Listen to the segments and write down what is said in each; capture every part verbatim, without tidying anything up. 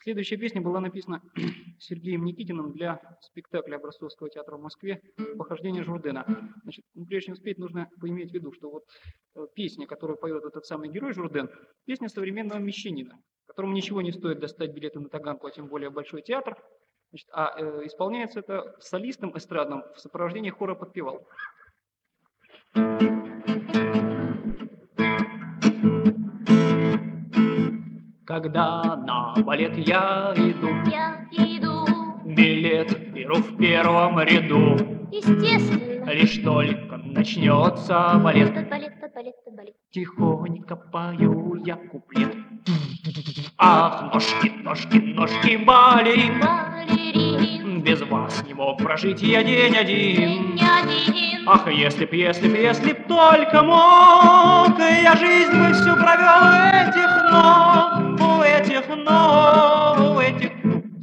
Следующая песня была написана Сергеем Никитиным для спектакля Образцовского театра в Москве «Похождение Журдена». Значит, ну, прежде чем спеть, нужно поиметь в виду, что вот э, песня, которую поет этот самый герой Журден, песня современного мещанина, которому ничего не стоит достать билеты на Таганку, а тем более Большой театр. Значит, а э, исполняется это солистом эстрадным в сопровождении хора подпевал. Когда на балет я иду, Я иду, билет беру в первом ряду. естественно. Лишь только начнется балет, Тот балет, тот балет, тот балет. тихонько пою я куплет. Ах, ножки, ножки, ножки, балерин, Балерин, без вас не мог прожить я день один. день один. Ах, если б, если б, если б только мог, я жизнь бы всю провел у этих ног, у этих ног, у этих...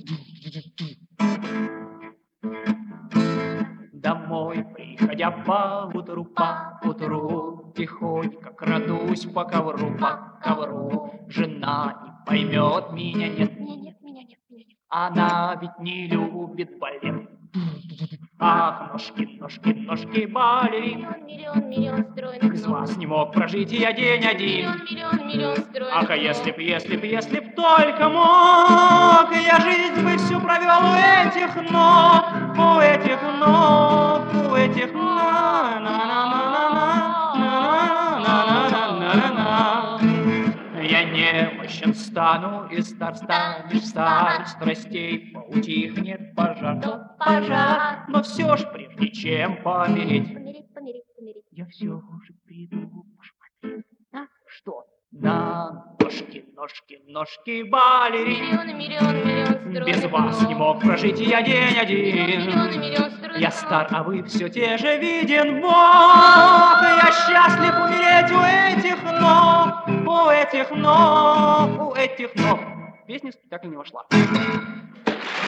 Домой, приходя по утру, по утру, тихонько крадусь по ковру, по ковру. Жена не поймет меня, нет, Меня нет, меня нет, меня нет. она ведь не любит балет. Ах, ножки, ножки, ножки, балерин, Миллион, миллион, миллион стройных без ног. вас не мог прожить я день один. Миллион, миллион, миллион стройных Ах, а ног. если б, если б, если б только мог, я жизнь бы всю провел у этих ног, у этих ног, у этих на на на на на на на на на. Я немощен стану и стар станешь стар, страстей поутихнет пожар, пожар, но все ж прежде чем помереть, Помереть, помереть, помереть. я все же приду посмотреть, а что? На ножки, ножки, ножки, балерин, Миллионы, миллион, миллион стройных без вас ног. не мог прожить я день Миллионы, один. миллионы, миллион стройных Я ног. стар, а вы все те же, виден Бог. Я счастлив умереть у этих ног, у этих ног, у этих ног. Песня в спектакль не вошла.